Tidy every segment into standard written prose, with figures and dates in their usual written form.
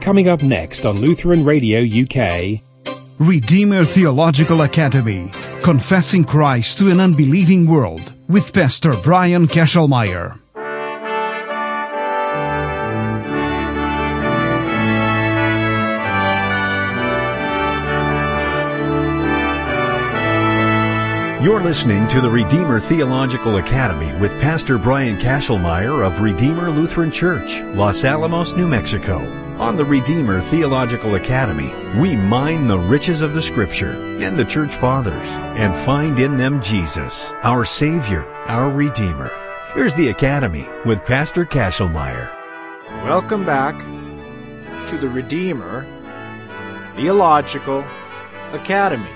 Coming up next on Lutheran Radio UK. Redeemer Theological Academy, Confessing Christ to an Unbelieving World, with Pastor Brian Kesselmeyer. You're listening to the Redeemer Theological Academy with Pastor Brian Kesselmeyer of Redeemer Lutheran Church, Los Alamos, New Mexico. On the Redeemer Theological Academy, we mine the riches of the Scripture and the Church Fathers and find in them Jesus, our Savior, our Redeemer. Here's the Academy with Pastor Kesselmeyer. Welcome back to the Redeemer Theological Academy.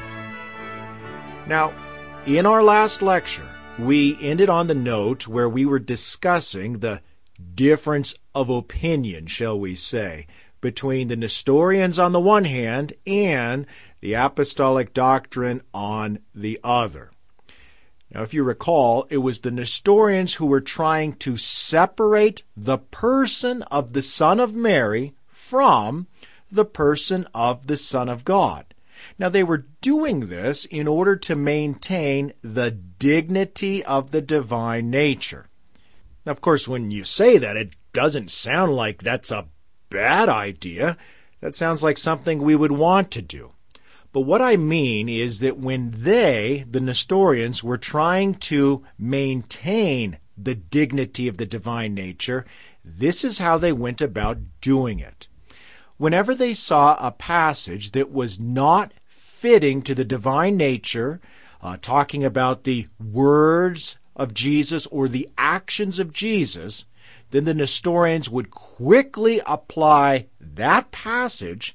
Now, in our last lecture, we ended on the note where we were discussing the difference of opinion, shall we say, between the Nestorians on the one hand and the apostolic doctrine on the other. Now, if you recall, it was the Nestorians who were trying to separate the person of the Son of Mary from the person of the Son of God. Now, they were doing this in order to maintain the dignity of the divine nature. Now, of course, when you say that, it doesn't sound like that's a bad idea. That sounds like something we would want to do. But what I mean is that when they, the Nestorians, were trying to maintain the dignity of the divine nature, this is how they went about doing it. Whenever they saw a passage that was not fitting to the divine nature, talking about the words of Jesus or the actions of Jesus, then the Nestorians would quickly apply that passage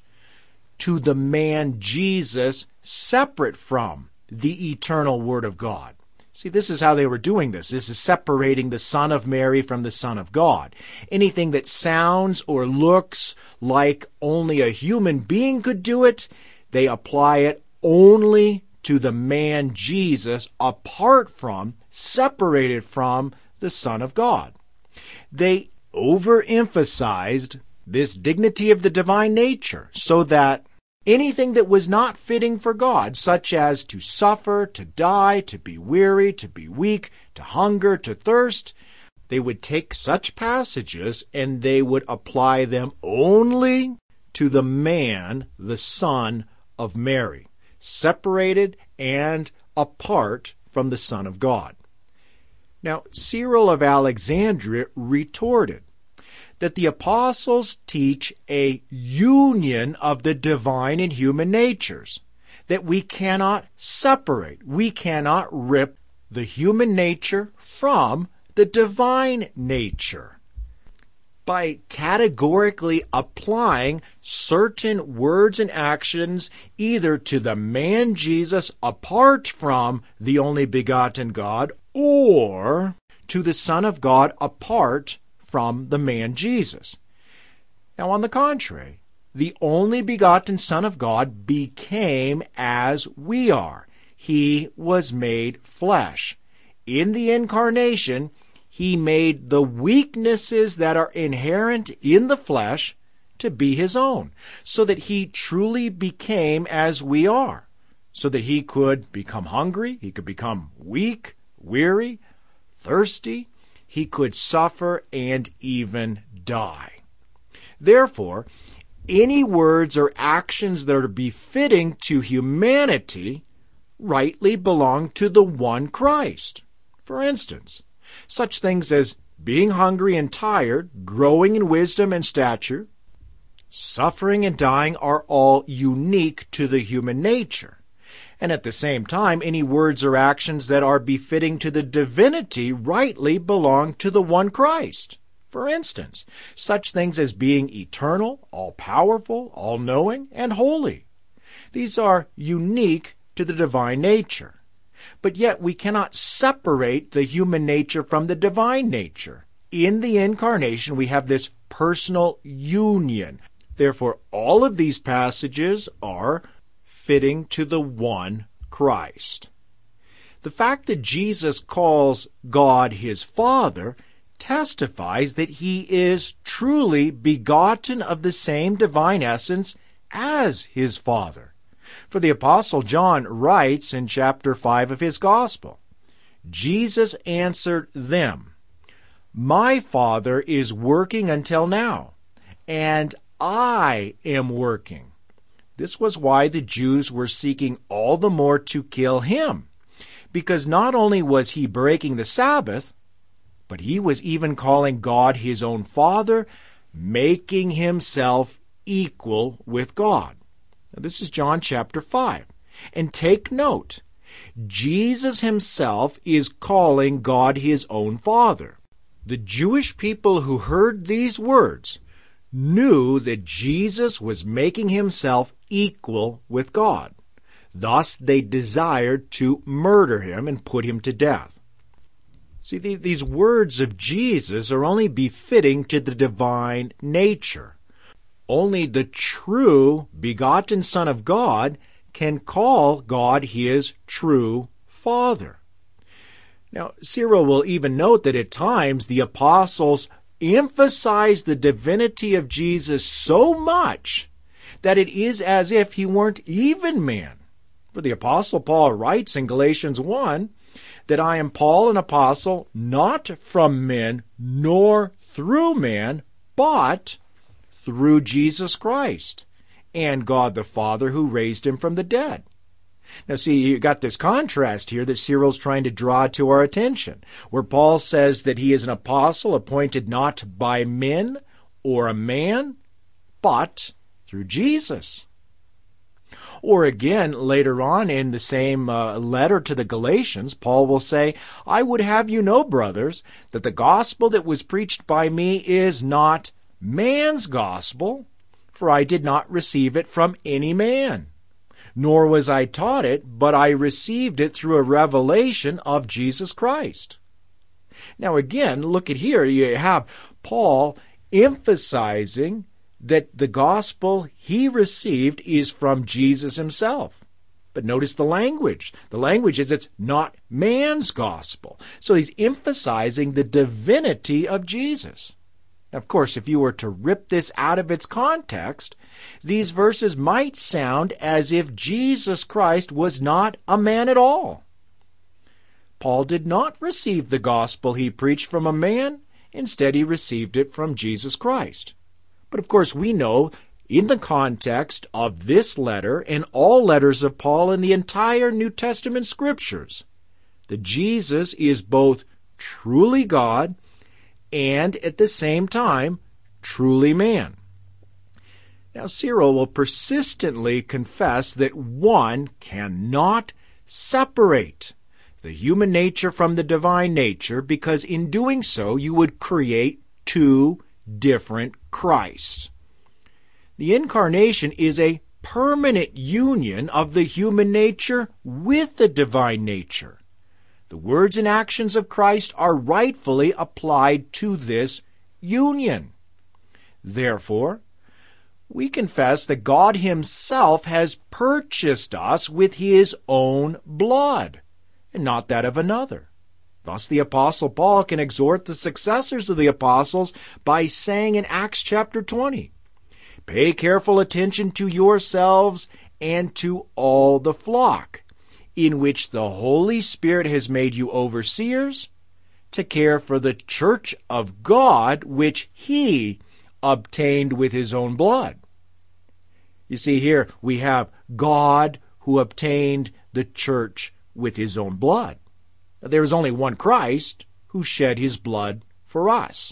to the man Jesus separate from the eternal Word of God. See, this is how they were doing this. This is separating the Son of Mary from the Son of God. Anything that sounds or looks like only a human being could do it, they apply it only to the man Jesus apart from, separated from, the Son of God. They overemphasized this dignity of the divine nature so that anything that was not fitting for God, such as to suffer, to die, to be weary, to be weak, to hunger, to thirst, they would take such passages and they would apply them only to the man, the Son of Mary, separated and apart from the Son of God. Now, Cyril of Alexandria retorted that the apostles teach a union of the divine and human natures, that we cannot separate, we cannot rip the human nature from the divine nature. By categorically applying certain words and actions either to the man Jesus apart from the only begotten God or to the Son of God apart from the man Jesus. Now, on the contrary, the only begotten Son of God became as we are. He was made flesh. In the incarnation, He made the weaknesses that are inherent in the flesh to be His own, so that He truly became as we are, so that He could become hungry, He could become weak, weary, thirsty, He could suffer and even die. Therefore, any words or actions that are befitting to humanity rightly belong to the one Christ. For instance, such things as being hungry and tired, growing in wisdom and stature, suffering and dying are all unique to the human nature. And at the same time, any words or actions that are befitting to the divinity rightly belong to the one Christ. For instance, such things as being eternal, all-powerful, all-knowing, and holy. These are unique to the divine nature. But yet we cannot separate the human nature from the divine nature. In the incarnation, we have this personal union. Therefore, all of these passages are fitting to the one Christ. The fact that Jesus calls God His Father testifies that he is truly begotten of the same divine essence as his Father. For the Apostle John writes in chapter 5 of his Gospel, Jesus answered them, "My Father is working until now, and I am working." This was why the Jews were seeking all the more to kill him, because not only was he breaking the Sabbath, but he was even calling God his own Father, making himself equal with God. Now, this is John chapter 5. And take note, Jesus himself is calling God his own Father. The Jewish people who heard these words knew that Jesus was making himself equal with God. Thus, they desired to murder him and put him to death. See, these words of Jesus are only befitting to the divine nature. Only the true begotten Son of God can call God his true Father. Now, Cyril will even note that at times the apostles emphasize the divinity of Jesus so much that it is as if he weren't even man. For the Apostle Paul writes in Galatians 1 that I am Paul, an apostle, not from men, nor through man, but through Jesus Christ, and God the Father who raised him from the dead. Now see, you got this contrast here that Cyril's trying to draw to our attention, where Paul says that he is an apostle appointed not by men or a man, but through Jesus. Or again, later on in the same letter to the Galatians, Paul will say, I would have you know, brothers, that the gospel that was preached by me is not man's gospel, for I did not receive it from any man. Nor was I taught it, but I received it through a revelation of Jesus Christ. Now again, look at here, you have Paul emphasizing that the gospel he received is from Jesus himself. But notice the language. The language is it's not man's gospel. So he's emphasizing the divinity of Jesus. Now, of course, if you were to rip this out of its context, these verses might sound as if Jesus Christ was not a man at all. Paul did not receive the gospel he preached from a man. Instead, he received it from Jesus Christ. But of course, we know in the context of this letter and all letters of Paul in the entire New Testament scriptures, that Jesus is both truly God and at the same time truly man. Now, Cyril will persistently confess that one cannot separate the human nature from the divine nature, because in doing so you would create two different Christs. The incarnation is a permanent union of the human nature with the divine nature. The words and actions of Christ are rightfully applied to this union. Therefore, we confess that God himself has purchased us with his own blood, and not that of another. Thus the Apostle Paul can exhort the successors of the apostles by saying in Acts chapter 20, pay careful attention to yourselves and to all the flock, in which the Holy Spirit has made you overseers, to care for the church of God, which he obtained with his own blood. You see here, we have God who obtained the church with his own blood. There is only one Christ who shed his blood for us.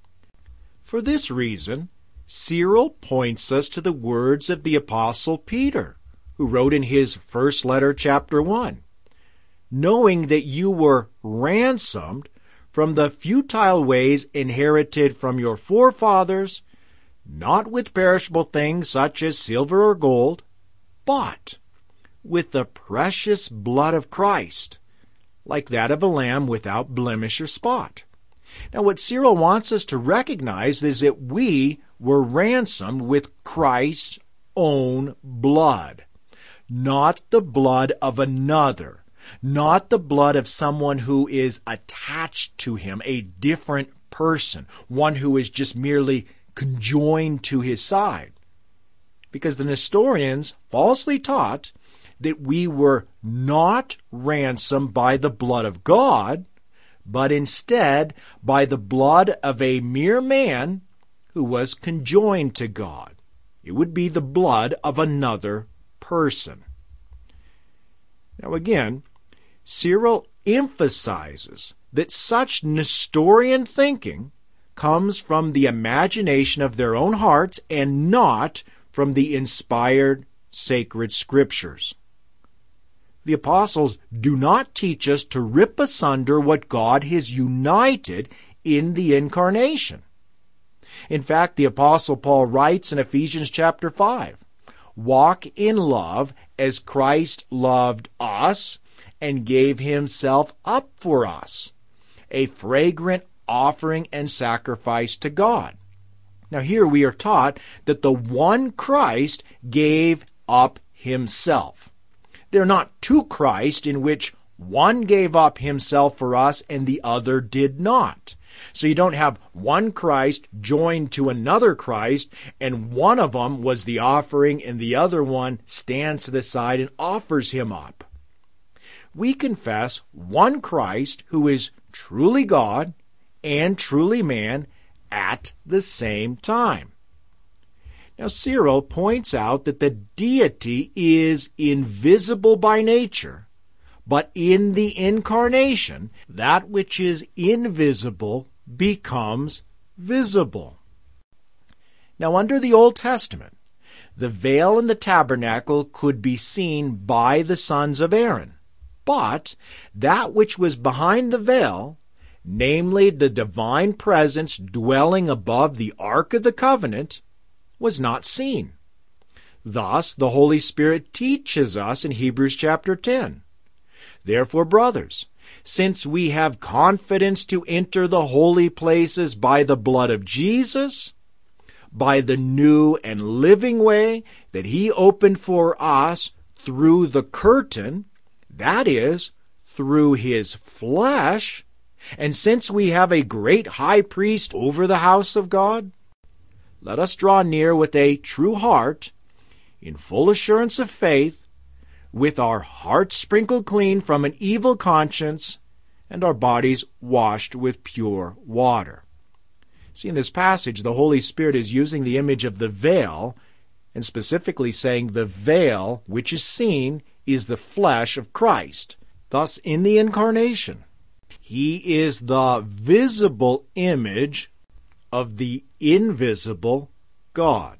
For this reason, Cyril points us to the words of the Apostle Peter, who wrote in his first letter, chapter 1, knowing that you were ransomed from the futile ways inherited from your forefathers, not with perishable things such as silver or gold, but with the precious blood of Christ, like that of a lamb without blemish or spot. Now, what Cyril wants us to recognize is that we were ransomed with Christ's own blood, not the blood of another, not the blood of someone who is attached to him, a different person, one who is just merely conjoined to his side. Because the Nestorians falsely taught that we were not ransomed by the blood of God, but instead by the blood of a mere man who was conjoined to God. It would be the blood of another person. Now again, Cyril emphasizes that such Nestorian thinking comes from the imagination of their own hearts and not from the inspired sacred scriptures. The apostles do not teach us to rip asunder what God has united in the incarnation. In fact, the apostle Paul writes in Ephesians chapter 5, "Walk in love as Christ loved us and gave himself up for us, a fragrant offering and sacrifice to God." Now here we are taught that the one Christ gave up himself. They're not two Christ in which one gave up himself for us and the other did not. So you don't have one Christ joined to another Christ, and one of them was the offering and the other one stands to the side and offers him up. We confess one Christ who is truly God and truly man at the same time. Now Cyril points out that the deity is invisible by nature, but in the incarnation, that which is invisible becomes visible. Now under the Old Testament, the veil in the tabernacle could be seen by the sons of Aaron, but that which was behind the veil, namely the divine presence dwelling above the Ark of the Covenant, was not seen. Thus, the Holy Spirit teaches us in Hebrews chapter 10, "Therefore, brothers, since we have confidence to enter the holy places by the blood of Jesus, by the new and living way that he opened for us through the curtain, that is, through his flesh, and since we have a great high priest over the house of God, let us draw near with a true heart, in full assurance of faith, with our hearts sprinkled clean from an evil conscience, and our bodies washed with pure water." See, in this passage, the Holy Spirit is using the image of the veil, and specifically saying the veil which is seen is the flesh of Christ. Thus, in the incarnation, he is the visible image of the invisible God.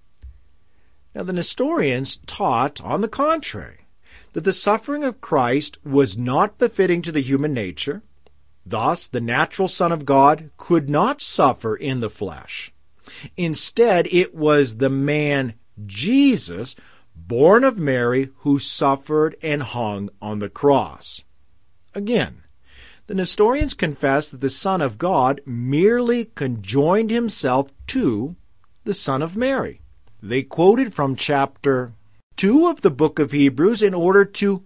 Now, the Nestorians taught, on the contrary, that the suffering of Christ was not befitting to the human nature. Thus, the natural Son of God could not suffer in the flesh. Instead, it was the man Jesus, born of Mary, who suffered and hung on the cross. Again, the Nestorians confess that the Son of God merely conjoined himself to the Son of Mary. They quoted from chapter 2 of the book of Hebrews in order to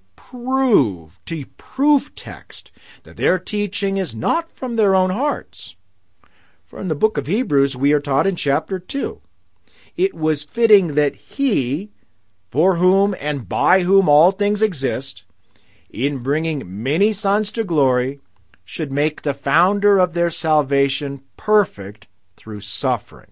proof text that their teaching is not from their own hearts. For in the book of Hebrews we are taught in chapter 2, "It was fitting that he, for whom and by whom all things exist, in bringing many sons to glory, should make the founder of their salvation perfect through suffering."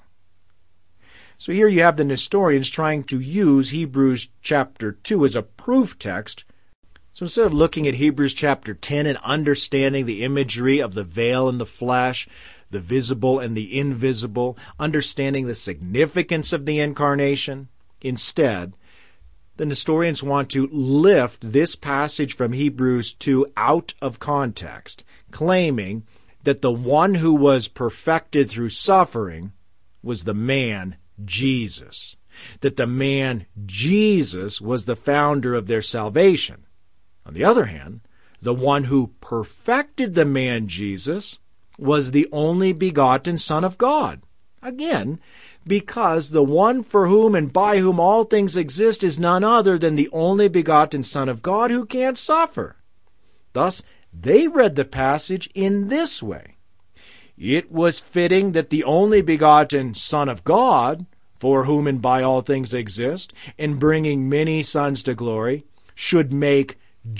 So here you have the Nestorians trying to use Hebrews chapter 2 as a proof text. So instead of looking at Hebrews chapter 10 and understanding the imagery of the veil and the flesh, the visible and the invisible, understanding the significance of the incarnation, instead, the Nestorians want to lift this passage from Hebrews 2 out of context, claiming that the one who was perfected through suffering was the man Jesus, that the man Jesus was the founder of their salvation. On the other hand, the one who perfected the man Jesus was the only begotten Son of God. Again, because the one for whom and by whom all things exist is none other than the only begotten Son of God who can't suffer. Thus, they read the passage in this way. it was fitting that the only begotten Son of God, for whom and by all things exist, in bringing many sons to glory, should make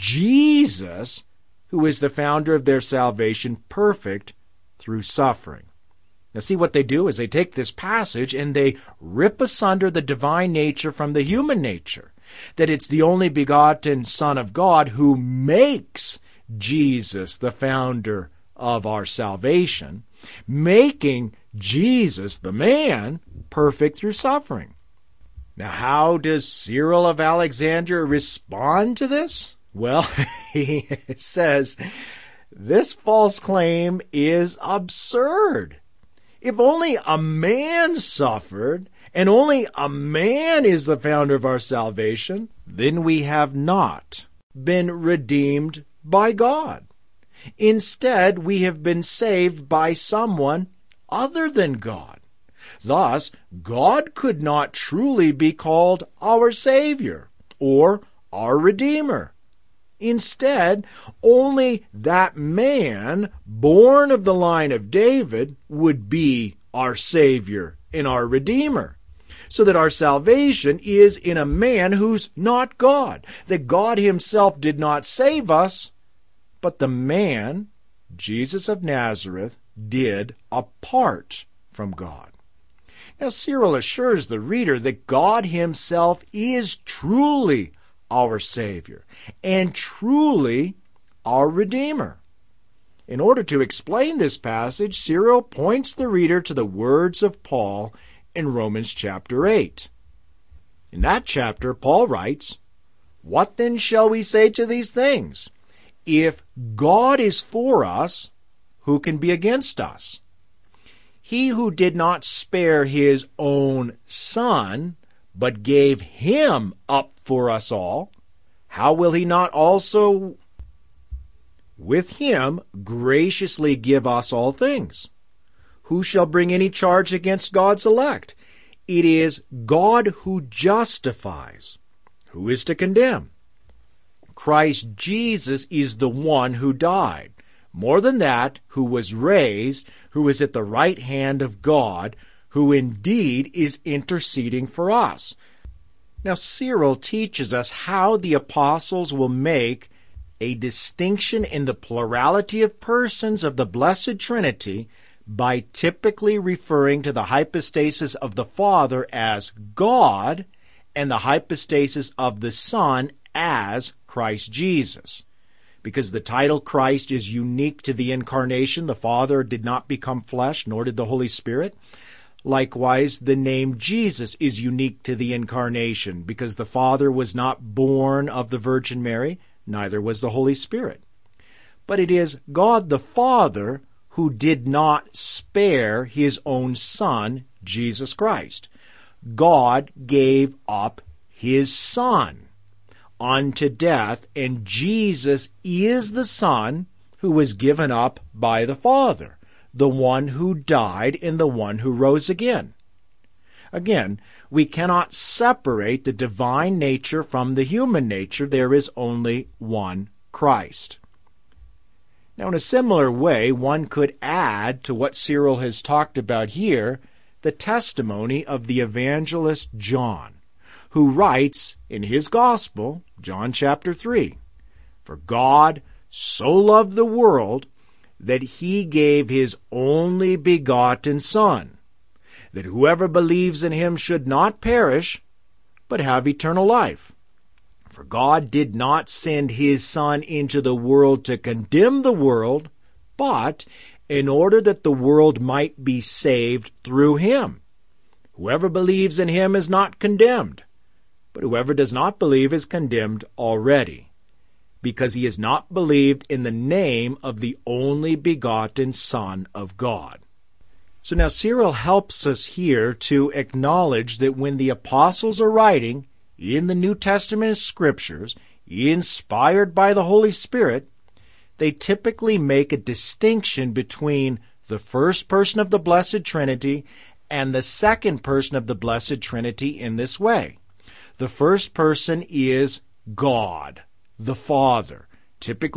Jesus, who is the founder of their salvation, perfect through suffering. Now see, what they do is they take this passage and they rip asunder the divine nature from the human nature. That it's the only begotten Son of God who makes Jesus the founder of our salvation, making Jesus, the man, perfect through suffering. Now, how does Cyril of Alexandria respond to this? Well, he says, this false claim is absurd. If only a man suffered, and only a man is the founder of our salvation, then we have not been redeemed by God. Instead, we have been saved by someone other than God. Thus, God could not truly be called our Savior or our Redeemer. Instead, only that man born of the line of David would be our Savior and our Redeemer. So that our salvation is in a man who's not God. That God himself did not save us, but the man, Jesus of Nazareth, did apart from God. Now, Cyril assures the reader that God himself is truly our Savior and truly our Redeemer. In order to explain this passage, Cyril points the reader to the words of Paul in Romans chapter 8. In that chapter, Paul writes, "What then shall we say to these things? If God is for us, who can be against us? He who did not spare his own Son, but gave him up for us all, how will he not also with him graciously give us all things? Who shall bring any charge against God's elect? It is God who justifies. Who is to condemn? Christ Jesus is the one who died. More than that, who was raised, who is at the right hand of God, who indeed is interceding for us." Now, Cyril teaches us how the apostles will make a distinction in the plurality of persons of the Blessed Trinity by typically referring to the hypostasis of the Father as God and the hypostasis of the Son as Christ Jesus. Because the title Christ is unique to the incarnation, the Father did not become flesh, nor did the Holy Spirit. Likewise, the name Jesus is unique to the incarnation, because the Father was not born of the Virgin Mary, neither was the Holy Spirit. But it is God the Father who did not spare his own Son, Jesus Christ. God gave up his Son unto death, and Jesus is the Son who was given up by the Father, the one who died and the one who rose again. Again, we cannot separate the divine nature from the human nature. There is only one Christ. Now, in a similar way, one could add to what Cyril has talked about here the testimony of the evangelist John, who writes in his Gospel, John chapter 3, "For God so loved the world that he gave his only begotten Son, that whoever believes in him should not perish, but have eternal life. For God did not send his Son into the world to condemn the world, but in order that the world might be saved through him. Whoever believes in him is not condemned, but whoever does not believe is condemned already, because he has not believed in the name of the only begotten Son of God." So now Cyril helps us here to acknowledge that when the apostles are writing in the New Testament scriptures, inspired by the Holy Spirit, they typically make a distinction between the first person of the Blessed Trinity and the second person of the Blessed Trinity in this way. The first person is God, the Father, typically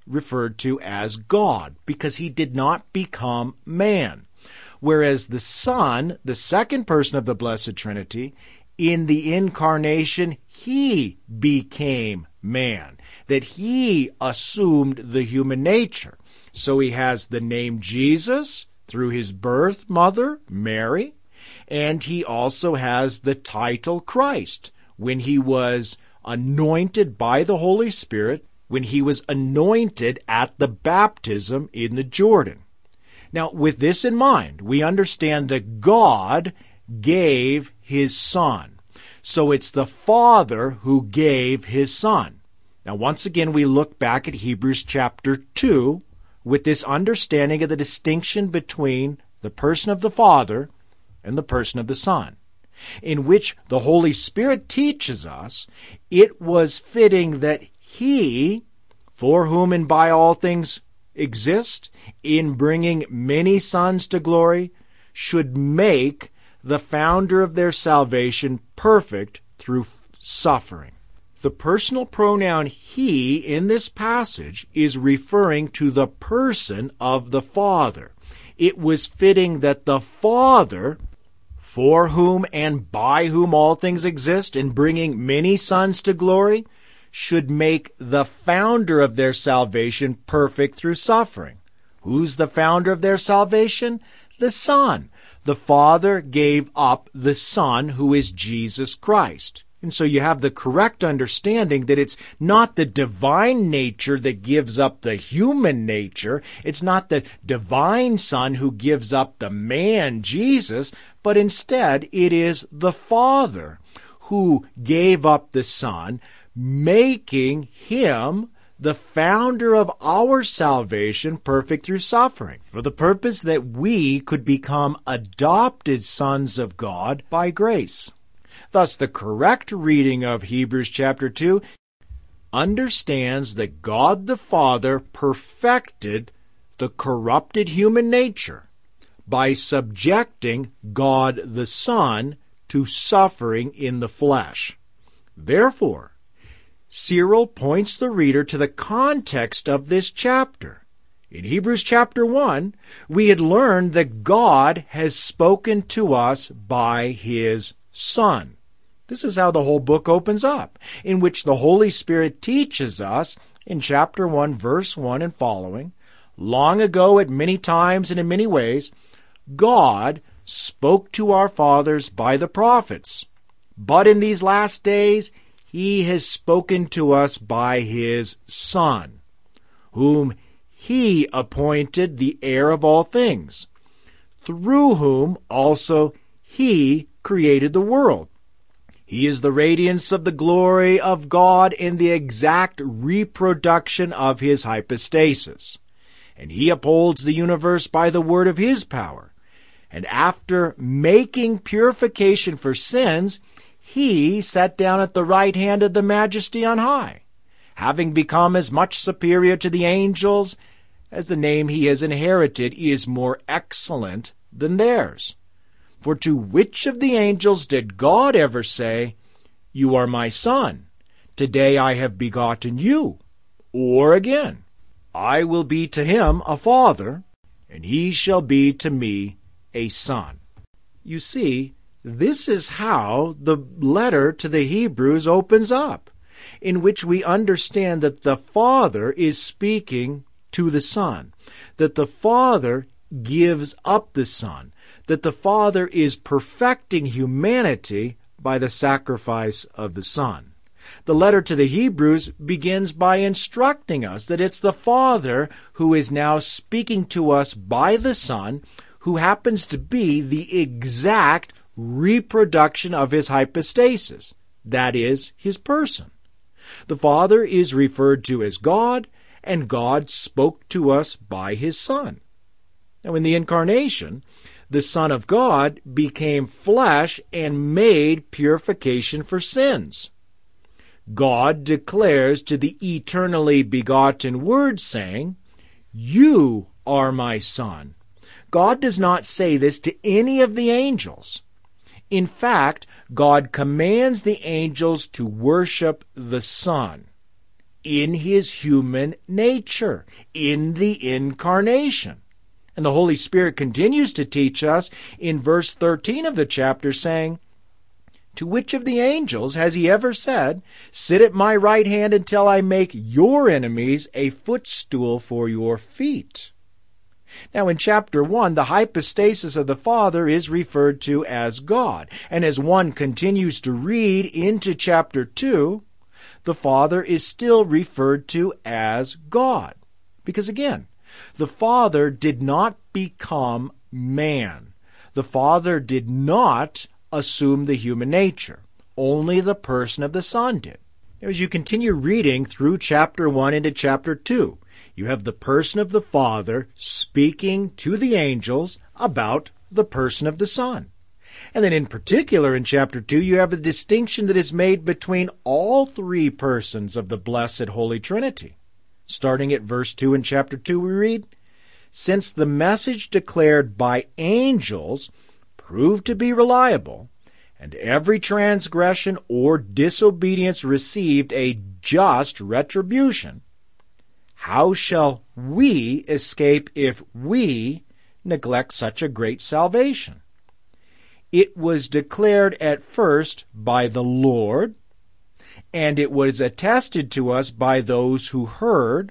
referred to as God, because he did not become man. Whereas the Son, the second person of the Blessed Trinity, in the incarnation, he became man, that he assumed the human nature. So he has the name Jesus through his birth mother, Mary, and he also has the title Christ when he was anointed by the Holy Spirit, when he was anointed at the baptism in the Jordan. Now, with this in mind, we understand that God gave his Son. So it's the Father who gave his Son. Now, once again, we look back at Hebrews chapter 2 with this understanding of the distinction between the person of the Father and the person of the Son, in which the Holy Spirit teaches us it was fitting that he, for whom and by all things exist, in bringing many sons to glory, should make the founder of their salvation perfect through suffering. The personal pronoun he in this passage is referring to the person of the Father. It was fitting that the Father, for whom and by whom all things exist, in bringing many sons to glory, should make the founder of their salvation perfect through suffering. Who's the founder of their salvation? The Son. The Father gave up the Son, who is Jesus Christ. And so you have the correct understanding that it's not the divine nature that gives up the human nature. It's not the divine Son who gives up the man, Jesus, but instead it is the Father who gave up the Son, making him the founder of our salvation perfect through suffering, for the purpose that we could become adopted sons of God by grace. Thus, the correct reading of Hebrews chapter 2 understands that God the Father perfected the corrupted human nature by subjecting God the Son to suffering in the flesh. Therefore, Cyril points the reader to the context of this chapter. In Hebrews chapter 1, we had learned that God has spoken to us by his Son. This is how the whole book opens up, in which the Holy Spirit teaches us in chapter 1, verse 1 and following, long ago at many times and in many ways, God spoke to our fathers by the prophets. But in these last days, he has spoken to us by his Son, whom he appointed the heir of all things, through whom also he created the world. He is the radiance of the glory of God in the exact reproduction of his hypostasis. And he upholds the universe by the word of his power. And after making purification for sins, he sat down at the right hand of the Majesty on high, having become as much superior to the angels as the name he has inherited is more excellent than theirs. For to which of the angels did God ever say, "You are my son, today I have begotten you"? Or again, "I will be to him a father, and he shall be to me a son"? You see, this is how the letter to the Hebrews opens up, in which we understand that the Father is speaking to the Son, that the Father gives up the Son, that the Father is perfecting humanity by the sacrifice of the Son. The letter to the Hebrews begins by instructing us that it's the Father who is now speaking to us by the Son, who happens to be the exact reproduction of his hypostasis, that is, his person. The Father is referred to as God, and God spoke to us by his Son. Now, in the Incarnation, the Son of God became flesh and made purification for sins. God declares to the eternally begotten Word, saying, "You are my Son." God does not say this to any of the angels. In fact, God commands the angels to worship the Son. in his human nature, in the incarnation. And the Holy Spirit continues to teach us in verse 13 of the chapter, saying, "To which of the angels has he ever said, 'Sit at my right hand until I make your enemies a footstool for your feet'?" Now in chapter 1, the hypostasis of the Father is referred to as God. And as one continues to read into chapter 2, the Father is still referred to as God. Because again, the Father did not become man. The Father did not assume the human nature. Only the person of the Son did. As you continue reading through chapter 1 into chapter 2, you have the person of the Father speaking to the angels about the person of the Son. And then in particular in chapter 2, you have a distinction that is made between all three persons of the blessed Holy Trinity. Starting at verse 2 in chapter 2, we read, "Since the message declared by angels proved to be reliable, and every transgression or disobedience received a just retribution, how shall we escape if we neglect such a great salvation? It was declared at first by the Lord, and it was attested to us by those who heard,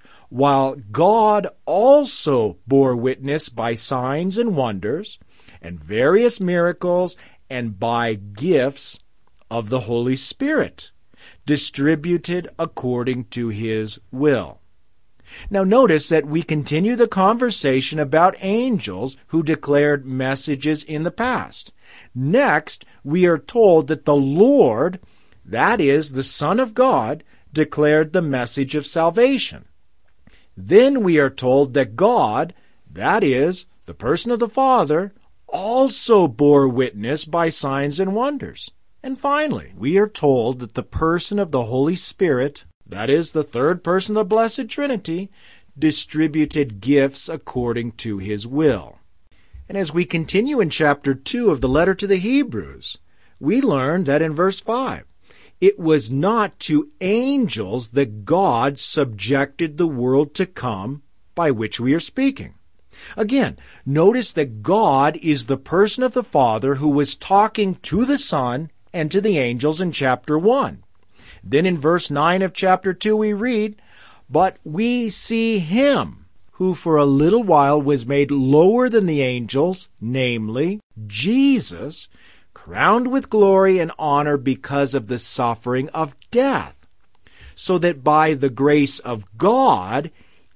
while God also bore witness by signs and wonders, and various miracles, and by gifts of the Holy Spirit, distributed according to his will." Now notice that we continue the conversation about angels who declared messages in the past. Next, we are told that the Lord, that is, the Son of God, declared the message of salvation. Then we are told that God, that is, the person of the Father, also bore witness by signs and wonders. And finally, we are told that the person of the Holy Spirit, that is, the third person of the Blessed Trinity, distributed gifts according to his will. And as we continue in chapter 2 of the letter to the Hebrews, we learn that in verse 5, it was not to angels that God subjected the world to come by which we are speaking. Again, notice that God is the person of the Father who was talking to the Son and to the angels in chapter 1. Then in verse 9 of chapter 2 we read, "But we see him who for a little while was made lower than the angels, namely, Jesus, crowned with glory and honor because of the suffering of death, so that by the grace of God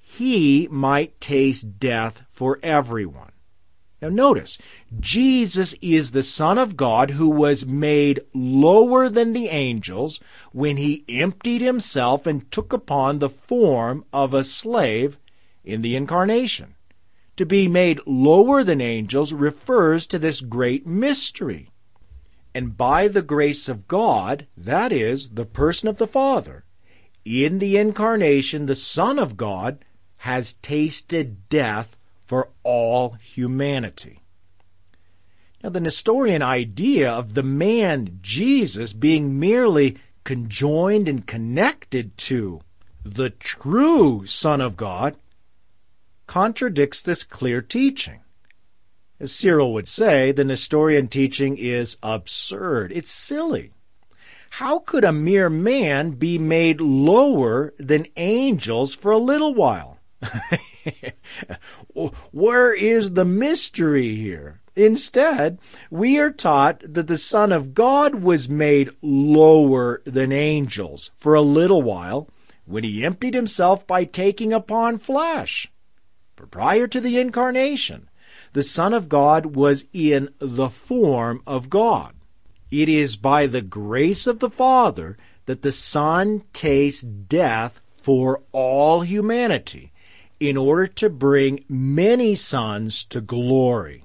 he might taste death for everyone." Now notice, Jesus is the Son of God who was made lower than the angels when he emptied himself and took upon the form of a slave in the incarnation. To be made lower than angels refers to this great mystery. And by the grace of God, that is, the person of the Father, in the incarnation, the Son of God has tasted death for all humanity. Now, the Nestorian idea of the man Jesus being merely conjoined and connected to the true Son of God contradicts this clear teaching. As Cyril would say, the Nestorian teaching is absurd. It's silly. How could a mere man be made lower than angels for a little while? Where is the mystery here? Instead, we are taught that the Son of God was made lower than angels for a little while when he emptied himself by taking upon flesh. For prior to the incarnation, the Son of God was in the form of God. It is by the grace of the Father that the Son tastes death for all humanity, in order to bring many sons to glory.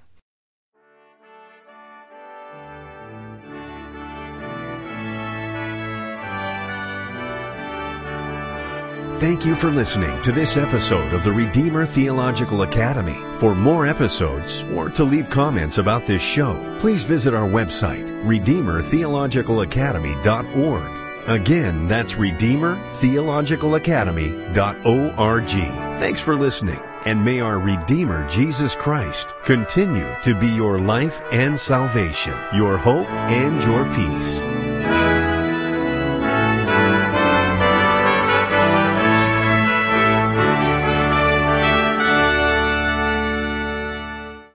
Thank you for listening to this episode of the Redeemer Theological Academy. For more episodes or to leave comments about this show, please visit our website, RedeemerTheologicalAcademy.org. Again, that's RedeemerTheologicalAcademy.org. Thanks for listening, and may our Redeemer Jesus Christ continue to be your life and salvation, your hope and your peace.